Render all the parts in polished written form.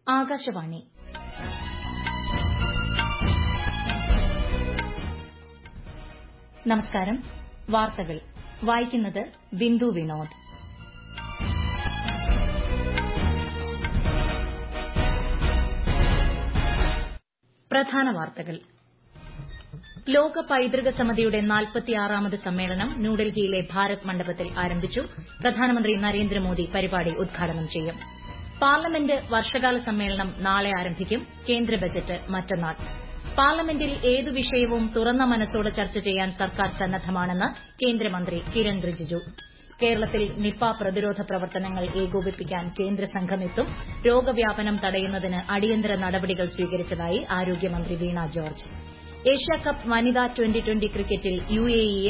ആകാശവാണി നമസ്കാരം. വാർത്തകൾ വായിക്കുന്നത് ബിന്ദു വിനോദ്. പ്രധാന വാർത്തകൾ. ലോക പൈതൃക സമിതിയുടെ 46ാമത് സമ്മേളനം ന്യൂഡൽഹിയിലെ ഭാരത് മണ്ഡപത്തിൽ ആരംഭിച്ചു. പ്രധാനമന്ത്രി നരേന്ദ്രമോദി പരിപാടി ഉദ്ഘാടനം ചെയ്യും. പാർലമെന്റ് വർഷകാല സമ്മേളനം നാളെ ആരംഭിക്കും. കേന്ദ്ര ബജറ്റ് മറ്റന്നാൾ. പാർലമെന്റിൽ ഏതു വിഷയവും തുറന്ന മനസ്സോടെ ചർച്ച ചെയ്യാൻ സർക്കാർ സന്നദ്ധമാണെന്ന് കേന്ദ്രമന്ത്രി കിരൺ റിജിജു. കേരളത്തിൽ നിപ പ്രതിരോധ പ്രവർത്തനങ്ങൾ ഏകോപിപ്പിക്കാൻ കേന്ദ്ര സംഘമെത്തും. രോഗവ്യാപനം തടയുന്നതിന് അടിയന്തര നടപടികൾ സ്വീകരിച്ചതായി ആരോഗ്യമന്ത്രി വീണ ജോർജ്. ഏഷ്യാകപ്പ് വനിതാ ട്വന്റി ക്രിക്കറ്റിൽ യുഎഇയെ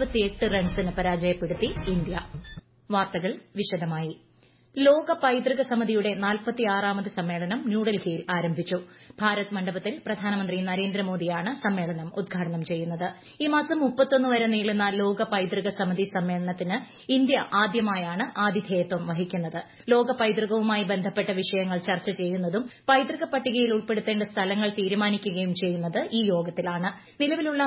78 റൺസിന് പരാജയപ്പെടുത്തി ഇന്ത്യ. വാർത്തകൾ വിശദമായി. ലോക പൈതൃക സമിതിയുടെ 46ാമത് സമ്മേളനം ന്യൂഡൽഹിയിൽ ആരംഭിച്ചു. ഭാരത് മണ്ഡപത്തിൽ പ്രധാനമന്ത്രി നരേന്ദ്രമോദിയാണ് സമ്മേളനം ഉദ്ഘാടനം ചെയ്യുന്നത്. ഈ മാസം 31 വരെ നീളുന്ന ലോക പൈതൃക സമിതി സമ്മേളനത്തിന് ഇന്ത്യ ആദ്യമായാണ് ആതിഥേയത്വം വഹിക്കുന്നത്. ലോക പൈതൃകവുമായി ബന്ധപ്പെട്ട വിഷയങ്ങൾ ചർച്ച ചെയ്യുന്നതും പൈതൃക പട്ടികയിൽ ഉൾപ്പെടുത്തേണ്ട സ്ഥലങ്ങൾ തീരുമാനിക്കുകയും ചെയ്യുന്നത് ഈ യോഗത്തിലാണ്. നിലവിലുള്ള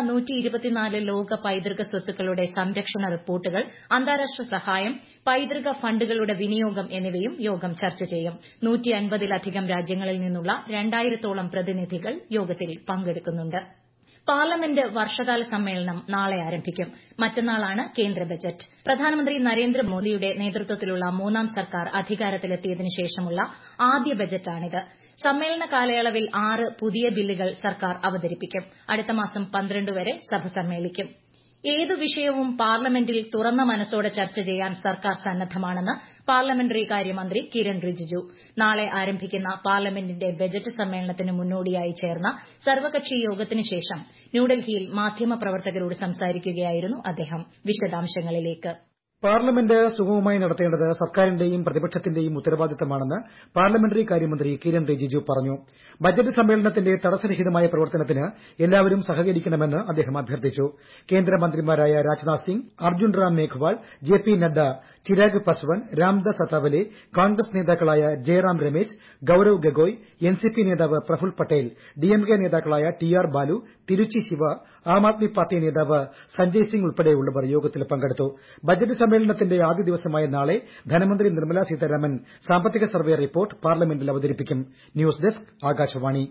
124 ലോക പൈതൃക സ്വത്തുക്കളുടെ സംരക്ഷണ റിപ്പോർട്ടുകൾ, അന്താരാഷ്ട്ര സഹായം, പൈതൃക ഫണ്ടുകളുടെ വിനിയോഗം എന്നിവയും യോഗം ചർച്ച ചെയ്യും. 150-ലധികം രാജ്യങ്ങളിൽ നിന്നുള്ള 2000-ഓളം പ്രതിനിധികൾ യോഗത്തിൽ പങ്കെടുക്കുന്നുണ്ട്. പാർലമെന്റ് വർഷകാല സമ്മേളനം നാളെ ആരംഭിക്കും. മറ്റന്നാളാണ് കേന്ദ്ര ബജറ്റ്. പ്രധാനമന്ത്രി നരേന്ദ്രമോദിയുടെ നേതൃത്വത്തിലുള്ള 3ാം സർക്കാർ അധികാരത്തിലെത്തിയതിനു ശേഷമുള്ള ആദ്യ ബജറ്റാണിത്. സമ്മേളന കാലയളവിൽ 6 പുതിയ ബില്ലുകൾ സർക്കാർ അവതരിപ്പിക്കും. അടുത്ത മാസം 12 വരെ സഭ സമ്മേളിക്കും. ഏതു വിഷയവും പാർലമെന്റിൽ തുറന്ന മനസ്സോടെ ചർച്ച ചെയ്യാൻ സർക്കാർ സന്നദ്ധമാണെന്ന് പാർലമെന്ററി കാര്യമന്ത്രി കിരൺ റിജിജു. നാളെ ആരംഭിക്കുന്ന പാർലമെന്റിന്റെ ബജറ്റ് സമ്മേളനത്തിന് മുന്നോടിയായി ചേർന്ന സർവകക്ഷി യോഗത്തിന് ശേഷം ന്യൂഡൽഹിയിൽ മാധ്യമപ്രവർത്തകരോട് സംസാരിക്കുകയായിരുന്നു അദ്ദേഹം. വിശദാംശങ്ങളിലേക്ക്. പാർലമെന്റ് സുഗമമായി നടത്തേണ്ടത് സർക്കാരിന്റെയും പ്രതിപക്ഷത്തിന്റെയും ഉത്തരവാദിത്തമാണെന്ന് പാർലമെന്ററി കാര്യമന്ത്രി കിരൺ റിജിജു പറഞ്ഞു. ബജറ്റ് സമ്മേളനത്തിന്റെ തടസ്സരഹിതമായ പ്രവർത്തനത്തിന് എല്ലാവരും സഹകരിക്കണമെന്ന് അദ്ദേഹം അഭ്യർത്ഥിച്ചു. കേന്ദ്രമന്ത്രിമാരായ രാജ്നാഥ് സിംഗ്, അർജുൻ റാം മേഘ്വാൾ, ജെ.പി. നദ്ദ, ചിരാഗ് പസ്വാൻ, രാംദാസ് അത്താവലെ, കോൺഗ്രസ് നേതാക്കളായ ജയറാം രമേശ്, ഗൌരവ് ഗൊഗോയ്, എൻസിപി നേതാവ് പ്രഫുൽ പട്ടേൽ, ഡിഎംകെ നേതാക്കളായ ടി.ആർ. ബാലു, തിരുച്ചി ശിവ, ആം ആദ്മി പാർട്ടി നേതാവ് സഞ്ജയ് സിംഗ് ഉൾപ്പെടെയുള്ളവർ യോഗത്തിൽ പങ്കെടുത്തു. ബജറ്റ് സമ്മേളനത്തിന്റെ ആദ്യ ദിവസമായ നാളെ ധനമന്ത്രി നിർമ്മല സീതാരാമൻ സാമ്പത്തിക സർവേ റിപ്പോർട്ട് പാർലമെന്റിൽ അവതരിപ്പിക്കും. News desk Akashvani.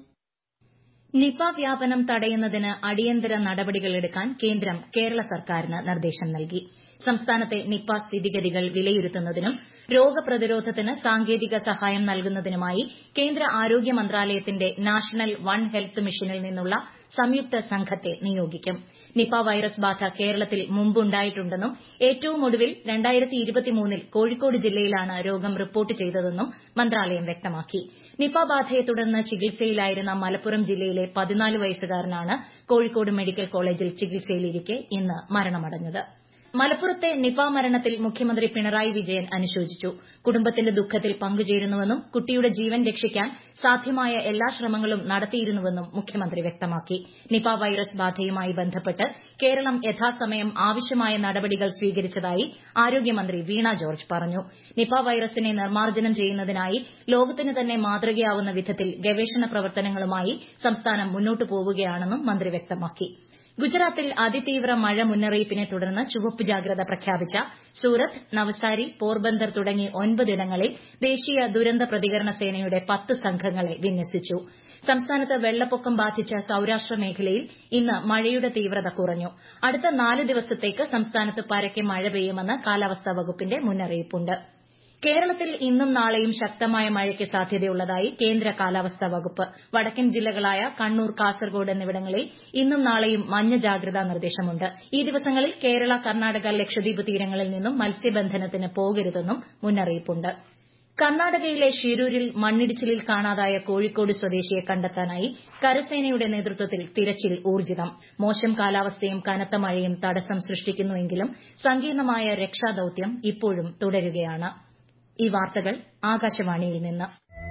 നിപ വ്യാപനം തടയുന്നതിന് അടിയന്തര നടപടികളെടുക്കാൻ കേന്ദ്രം കേരള സർക്കാരിന് നിർദ്ദേശം നൽകി. സംസ്ഥാനത്തെ നിപ സ്ഥിതിഗതികൾ വിലയിരുത്തുന്നതിനും രോഗപ്രതിരോധത്തിന് സാങ്കേതിക സഹായം നൽകുന്നതിനുമായി കേന്ദ്ര ആരോഗ്യ മന്ത്രാലയത്തിന്റെ നാഷണൽ വൺ ഹെൽത്ത് മിഷനിൽ നിന്നുള്ള സംയുക്ത സംഘത്തെ നിയോഗിക്കും. നിപ വൈറസ് ബാധ കേരളത്തിൽ മുമ്പുണ്ടായിട്ടുണ്ടെന്നും ഏറ്റവും ഒടുവിൽ 2023-ൽ കോഴിക്കോട് ജില്ലയിലാണ് രോഗം റിപ്പോർട്ട് ചെയ്തതെന്നും മന്ത്രാലയം വ്യക്തമാക്കി. നിപ ബാധയെ തുടർന്ന് ചികിത്സയിലായിരുന്ന മലപ്പുറം ജില്ലയിലെ 14 വയസ്സുകാരനാണ് കോഴിക്കോട് മെഡിക്കൽ കോളേജിൽ ചികിത്സയിലിരിക്കെ ഇന്ന് മരണമടഞ്ഞത്. മലപ്പുറത്തെ നിപ മരണത്തിൽ മുഖ്യമന്ത്രി പിണറായി വിജയൻ അനുശോചിച്ചു. കുടുംബത്തിന്റെ ദുഃഖത്തിൽ പങ്കുചേരുന്നുവെന്നും കുട്ടിയുടെ ജീവൻ രക്ഷിക്കാൻ സാധ്യമായ എല്ലാ ശ്രമങ്ങളും നടത്തിയിരുന്നുവെന്നും മുഖ്യമന്ത്രി വ്യക്തമാക്കി. നിപ വൈറസ് ബാധയുമായി ബന്ധപ്പെട്ട് കേരളം യഥാസമയം ആവശ്യമായ നടപടികൾ സ്വീകരിച്ചതായി ആരോഗ്യമന്ത്രി വീണ ജോർജ് പറഞ്ഞു. നിപ വൈറസിനെ നിർമ്മാർജ്ജനം ചെയ്യുന്നതിനായി ലോകത്തിന് തന്നെ മാതൃകയാവുന്ന വിധത്തിൽ ഗവേഷണ പ്രവർത്തനങ്ങളുമായി സംസ്ഥാനം മുന്നോട്ടു പോവുകയാണെന്നും മന്ത്രി വ്യക്തമാക്കി. ഗുജറാത്തിൽ അതിതീവ്ര മഴ മുന്നറിയിപ്പിനെ തുടർന്ന് ചുവപ്പ് ജാഗ്രത പ്രഖ്യാപിച്ച സൂറത്ത്, നവസാരി, പോർബന്ദർ തുടങ്ങി 9 ഇടങ്ങളിൽ ദേശീയ ദുരന്ത പ്രതികരണ സേനയുടെ 10 സംഘങ്ങളെ വിന്യസിച്ചു. സംസ്ഥാനത്ത് വെള്ളപ്പൊക്കം ബാധിച്ച സൌരാഷ്ട്ര മേഖലയിൽ ഇന്ന് മഴയുടെ തീവ്രത കുറഞ്ഞു. അടുത്ത 4 ദിവസത്തേക്ക് സംസ്ഥാനത്ത് പരക്കെ മഴ പെയ്യുമെന്ന് കാലാവസ്ഥാ വകുപ്പിന്റെ മുന്നറിയിപ്പുണ്ട്. കേരളത്തിൽ ഇന്നും നാളെയും ശക്തമായ മഴയ്ക്ക് സാധ്യതയുള്ളതായി കേന്ദ്ര കാലാവസ്ഥാ വകുപ്പ്. വടക്കൻ ജില്ലകളായ കണ്ണൂർ, കാസർഗോഡ് എന്നിവിടങ്ങളിൽ ഇന്നും നാളെയും മഞ്ഞ ജാഗ്രതാ നിർദ്ദേശമുണ്ട്. ഈ ദിവസങ്ങളിൽ കേരള, കർണാടക, ലക്ഷദ്വീപ് തീരങ്ങളിൽ നിന്നും മത്സ്യബന്ധനത്തിന് പോകരുതെന്നും മുന്നറിയിപ്പുണ്ട്. കർണാടകയിലെ ഷിരൂരിൽ മണ്ണിടിച്ചിലിൽ കാണാതായ കോഴിക്കോട് സ്വദേശിയെ കണ്ടെത്താനായി കരസേനയുടെ നേതൃത്വത്തിൽ തിരച്ചിൽ ഊർജ്ജിതം. മോശം കാലാവസ്ഥയും കനത്ത മഴയും തടസ്സം സൃഷ്ടിക്കുന്നുവെങ്കിലും സങ്കീർണമായ രക്ഷാദൌത്യം ഇപ്പോഴും തുടരുകയാണ്. ഈ വാർത്തകൾ ആകാശവാണിയിൽ നിന്ന്.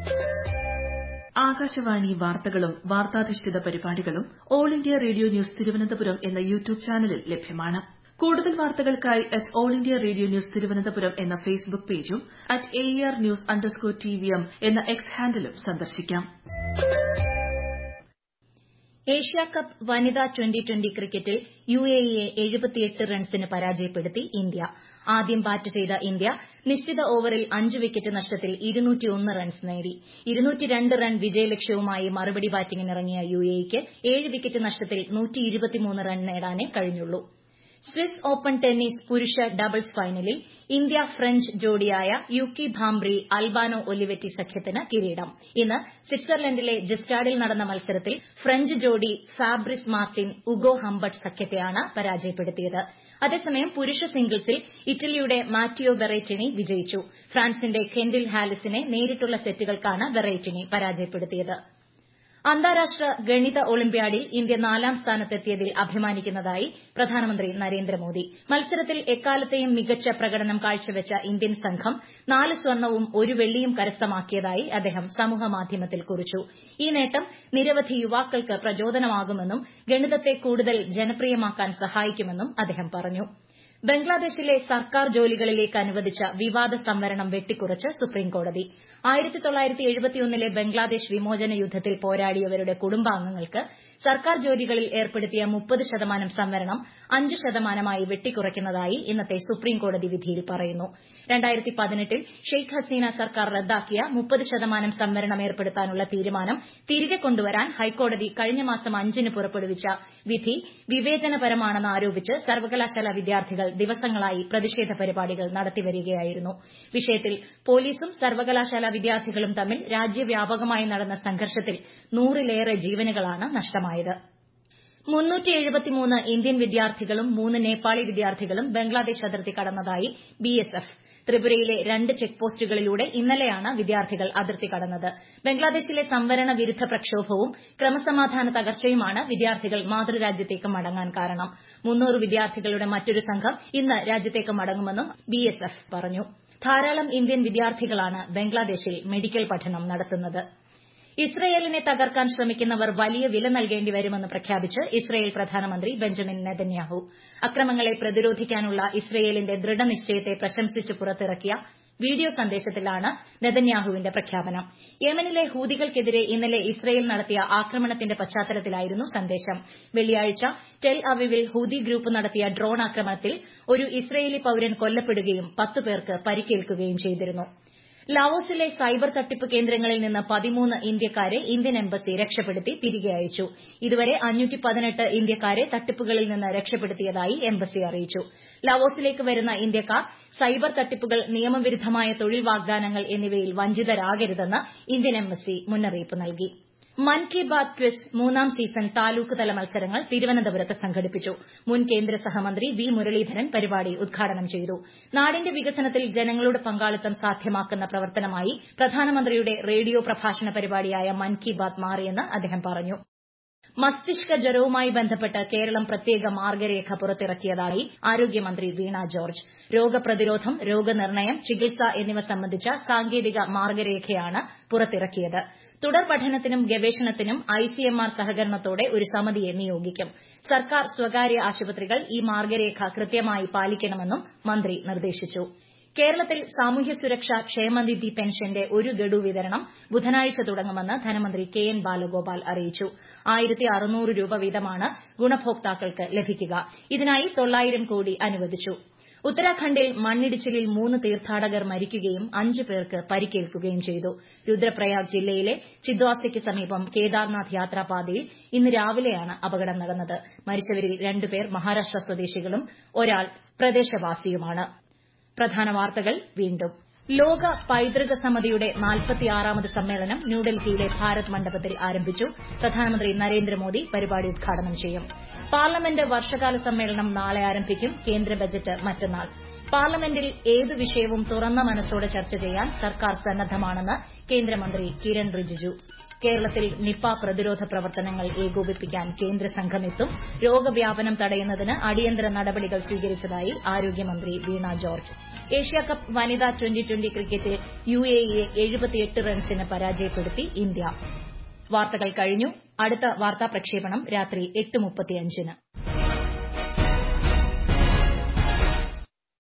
ആകാശവാണി വാർത്തകളും വാർത്താധിഷ്ഠിത പരിപാടികളും All India Radio News Thiruvananthapuram എന്ന യൂട്യൂബ് ചാനലിൽ ലഭ്യമാണ്. കൂടുതൽ വാർത്തകൾക്കായി All India Radio News Thiruvananthapuram എന്ന ഫേസ്ബുക്ക് പേജും @AERNews_TVM എന്ന എക്സ് ഹാൻഡിലും സന്ദർശിക്കാം. ഏഷ്യാകപ്പ് വനിതാ ട്വന്റി ക്രിക്കറ്റിൽ UAEയെ 78 റൺസിന് പരാജയപ്പെടുത്തി ഇന്ത്യ. ആദ്യം ബാറ്റ് ചെയ്ത ഇന്ത്യ നിശ്ചിത ഓവറിൽ 5 വിക്കറ്റ് നഷ്ടത്തിൽ 201 റൺസ് നേടി. 202 റൺ വിജയലക്ഷ്യവുമായി മറുപടി ബാറ്റിംഗിനിറങ്ങിയ UAEക്ക് 7 വിക്കറ്റ് നഷ്ടത്തിൽ 123 റൺ നേടാനേ കഴിഞ്ഞുള്ളൂ. സ്വിസ് ഓപ്പൺ ടെന്നീസ് പുരുഷ ഡബിൾസ് ഫൈനലിൽ ഇന്ത്യ ഫ്രഞ്ച് ജോഡിയായ യുക്കി ഭാംബ്രി അൽബാനോ ഒലിവെറ്റി സഖ്യത്തിന് കിരീടം. ഇന്ന് സ്വിറ്റ്സർലൻഡിലെ ജിസ്റ്റാഡിൽ നടന്ന മത്സരത്തിൽ ഫ്രഞ്ച് ജോഡി ഫാബ്രിസ് മാർട്ടിൻ ഉഗോ ഹംബർട്ട് സഖ്യത്തെയാണ് പരാജയപ്പെടുത്തിയത്. അതേസമയം പുരുഷ സിംഗിൾസിൽ ഇറ്റലിയുടെ മാറ്റിയോ ബെറേറ്റിനി വിജയിച്ചു. ഫ്രാൻസിന്റെ കെൻഡിൽ ഹാലിസിനെ നേരിട്ടുള്ള സെറ്റുകൾക്കാണ് ബെറേറ്റിനി പരാജയപ്പെടുത്തിയത്. അന്താരാഷ്ട്ര ഗണിത ഒളിമ്പ്യാഡിൽ ഇന്ത്യ 4ാം സ്ഥാനത്തെത്തിയതിൽ അഭിമാനിക്കുന്നതായി പ്രധാനമന്ത്രി നരേന്ദ്രമോദി. മത്സരത്തിൽ എക്കാലത്തെയും മികച്ച പ്രകടനം കാഴ്ചവെച്ച ഇന്ത്യൻ സംഘം 4 സ്വർണവും 1 വെള്ളിയും കരസ്ഥമാക്കിയതായി അദ്ദേഹം സമൂഹമാധ്യമത്തിൽ കുറിച്ചു. ഈ നേട്ടം നിരവധി യുവാക്കൾക്ക് പ്രചോദനമാകുമെന്നും ഗണിതത്തെ കൂടുതൽ ജനപ്രിയമാക്കാൻ സഹായിക്കുമെന്നും അദ്ദേഹം പറഞ്ഞു. ബംഗ്ലാദേശിലെ സർക്കാർ ജോലികളിലേക്ക് അനുവദിച്ച വിവാദ സംവരണം വെട്ടിക്കുറച്ച് സുപ്രീംകോടതി. 1971ലെ ബംഗ്ലാദേശ് വിമോചന യുദ്ധത്തിൽ പോരാടിയവരുടെ കുടുംബാംഗങ്ങൾക്ക് സർക്കാർ ജോലികളിൽ ഏർപ്പെടുത്തിയ 30% സംവരണം 5%ആയി വെട്ടിക്കുറയ്ക്കുന്നതായി ഇന്നത്തെ സുപ്രീംകോടതി വിധിയിൽ പറയുന്നു. 2018ൽ ഷെയ്ഖ് ഹസീന സർക്കാർ റദ്ദാക്കിയ 30% സംവരണം ഏർപ്പെടുത്താനുള്ള തീരുമാനം തിരികെ കൊണ്ടുവരാൻ ഹൈക്കോടതി കഴിഞ്ഞ മാസം 5ന് പുറപ്പെടുവിച്ച വിധി വിവേചനപരമാണെന്ന് ആരോപിച്ച് സർവകലാശാല വിദ്യാർത്ഥികൾ ദിവസങ്ങളായി പ്രതിഷേധ പരിപാടികൾ നടത്തിവരികയായിരുന്നു. വിഷയത്തിൽ പോലീസും സർവകലാശാല വിദ്യാർത്ഥികളും തമ്മിൽ രാജ്യവ്യാപകമായി നടന്ന സംഘർഷത്തിൽ 100ലേറെ ജീവനുകളാണ് നഷ്ടമായത്. 373 ഇന്ത്യൻ വിദ്യാർത്ഥികളും 3 നേപ്പാളി വിദ്യാർത്ഥികളും ബംഗ്ലാദേശ് അതിർത്തി കടന്നതായി BSF. ത്രിപുരയിലെ 2 ചെക്ക് പോസ്റ്റുകളിലൂടെ ഇന്നലെയാണ് വിദ്യാർത്ഥികൾ അതിർത്തി കടന്നത്. ബംഗ്ലാദേശിലെ സംവരണ വിരുദ്ധ പ്രക്ഷോഭവും ക്രമസമാധാന തകർച്ചയുമാണ് വിദ്യാർത്ഥികൾ മാതൃരാജ്യത്തേക്ക് മടങ്ങാൻ കാരണം. 300 വിദ്യാർത്ഥികളുടെ മറ്റൊരു സംഘം ഇന്ന് രാജ്യത്തേക്ക് മടങ്ങുമെന്നും BSF പറഞ്ഞു. ധാരാളം ഇന്ത്യൻ വിദ്യാർത്ഥികളാണ് ബംഗ്ലാദേശിൽ മെഡിക്കൽ പഠനം നടത്തുന്നത്. ഇസ്രയേലിനെ തകർക്കാൻ ശ്രമിക്കുന്നവർ വലിയ വില നൽകേണ്ടി വരുമെന്ന് പ്രഖ്യാപിച്ച് ഇസ്രയേൽ പ്രധാനമന്ത്രി ബെഞ്ചമിൻ നെതന്യാഹു. അക്രമങ്ങളെ പ്രതിരോധിക്കാനുള്ള ഇസ്രയേലിന്റെ ദൃഢനിശ്ചയത്തെ പ്രശംസിച്ച് പുറത്തിറക്കിയ വീഡിയോ സന്ദേശത്തിലാണ് നെതന്യാഹുവിന്റെ പ്രഖ്യാപനം. യമനിലെ ഹൂതികൾക്കെതിരെ ഇന്നലെ ഇസ്രയേൽ നടത്തിയ ആക്രമണത്തിന്റെ പശ്ചാത്തലത്തിലായിരുന്നു സന്ദേശം. വെള്ളിയാഴ്ച ടെൽ അവീവിൽ ഹൂതി ഗ്രൂപ്പ് നടത്തിയ ഡ്രോൺ ആക്രമണത്തിൽ ഒരു ഇസ്രയേലി പൌരൻ കൊല്ലപ്പെടുകയും 10 പേർക്ക് പരിക്കേൽക്കുകയും ചെയ്തിരുന്നു. ലാവോസിലെ സൈബർ തട്ടിപ്പ് കേന്ദ്രങ്ങളിൽ നിന്ന് 13 ഇന്ത്യക്കാരെ ഇന്ത്യൻ എംബസി രക്ഷപ്പെടുത്തി തിരികെ അയച്ചു. ഇതുവരെ 518 ഇന്ത്യക്കാരെ തട്ടിപ്പുകളിൽ നിന്ന് രക്ഷപ്പെടുത്തിയതായി എംബസി അറിയിച്ചു. ലാവോസിലേക്ക് വരുന്ന ഇന്ത്യക്കാർ സൈബർ തട്ടിപ്പുകൾ, നിയമവിരുദ്ധമായ തൊഴിൽ വാഗ്ദാനങ്ങൾ എന്നിവയിൽ വഞ്ചിതരാകരുതെന്ന് ഇന്ത്യൻ എംബസി മുന്നറിയിപ്പ് നൽകി. മൻ കി ബാത് ക്വിസ് 3ാം സീസൺ താലൂക്ക് തല മത്സരങ്ങൾ തിരുവനന്തപുരത്ത് സംഘടിപ്പിച്ചു. മുൻ കേന്ദ്ര സഹമന്ത്രി വി മുരളീധരൻ പരിപാടി ഉദ്ഘാടനം ചെയ്തു. നാടിന്റെ വികസനത്തിൽ ജനങ്ങളുടെ പങ്കാളിത്തം സാധ്യമാക്കുന്ന പ്രവർത്തനമായി പ്രധാനമന്ത്രിയുടെ റേഡിയോ പ്രഭാഷണ പരിപാടിയായ മൻ കി ബാത് മാറിയെന്ന് അദ്ദേഹം പറഞ്ഞു. മസ്തിഷ്ക ജ്വരവുമായി ബന്ധപ്പെട്ട് കേരളം പ്രത്യേക മാർഗ്ഗരേഖ പുറത്തിറക്കിയതായി ആരോഗ്യമന്ത്രി വീണ ജോർജ്. രോഗപ്രതിരോധം, രോഗനിർണയം, ചികിത്സ എന്നിവ സംബന്ധിച്ച സാങ്കേതിക മാർഗ്ഗരേഖയാണ് പുറത്തിറക്കിയത്. തുടർ പഠനത്തിനും ഗവേഷണത്തിനും ICMR സഹകരണത്തോടെ ഒരു സമിതിയെ നിയോഗിക്കും. സർക്കാർ, സ്വകാര്യ ആശുപത്രികൾ ഈ മാർഗ്ഗരേഖ കൃത്യമായി പാലിക്കണമെന്നും മന്ത്രി നിർദ്ദേശിച്ചു. കേരളത്തിൽ സാമൂഹ്യ സുരക്ഷാ ക്ഷേമനിധി പെൻഷന്റെ 1 ഗഡു വിതരണം ബുധനാഴ്ച തുടങ്ങുമെന്ന് ധനമന്ത്രി KN ബാലഗോപാൽ അറിയിച്ചു. 1600 രൂപ വീതമാണ് ഗുണഭോക്താക്കൾക്ക് ലഭിക്കുക. ഇതിനായി 900 കോടി അനുവദിച്ചു. ഉത്തരാഖണ്ഡിൽ മണ്ണിടിച്ചിലിൽ 3 തീർത്ഥാടകർ മരിക്കുകയും 5 പേർക്ക് പരിക്കേൽക്കുകയും ചെയ്തു. രുദ്രപ്രയാഗ് ജില്ലയിലെ ചിദ്വാസയ്ക്ക് സമീപം കേദാർനാഥ് യാത്രാപാതയിൽ ഇന്ന് രാവിലെയാണ് അപകടം നടന്നത്. മരിച്ചവരിൽ 2 പേർ മഹാരാഷ്ട്ര സ്വദേശികളും ഒരാൾ പ്രദേശവാസിയുമാണ്. പ്രധാന വാർത്തകൾ വീണ്ടും. ലോക പൈതൃക സമിതിയുടെ 46ാമത് സമ്മേളനം ന്യൂഡൽഹിയിലെ ഭാരത് മണ്ഡപത്തിൽ ആരംഭിച്ചു. പ്രധാനമന്ത്രി നരേന്ദ്രമോദി പരിപാടി ഉദ്ഘാടനം ചെയ്യും. പാർലമെന്റ് വർഷകാല സമ്മേളനം നാളെ ആരംഭിക്കും. കേന്ദ്ര ബജറ്റ് മറ്റന്നാൾ. പാർലമെന്റിൽ ഏതു വിഷയവും തുറന്ന മനസ്സോടെ ചർച്ച ചെയ്യാൻ സർക്കാർ സന്നദ്ധമാണെന്ന് കേന്ദ്രമന്ത്രി കിരൺ റിജിജു. കേരളത്തിൽ നിപ പ്രതിരോധ പ്രവർത്തനങ്ങൾ ഏകോപിപ്പിക്കാൻ കേന്ദ്ര സംഘമെത്തും. രോഗവ്യാപനം തടയുന്നതിന് അടിയന്തര നടപടികൾ സ്വീകരിച്ചതായി ആരോഗ്യമന്ത്രി വീണ ജോർജ്. ഏഷ്യാകപ്പ് വനിതാ ട്വന്റി ക്രിക്കറ്റിൽ UAEയെ 78 റൺസിന് പരാജയപ്പെടുത്തി ഇന്ത്യ. വാർത്തകൾ കഴിഞ്ഞു. അടുത്ത വാർത്താ പ്രക്ഷേപണം രാത്രി 8:35-ന്.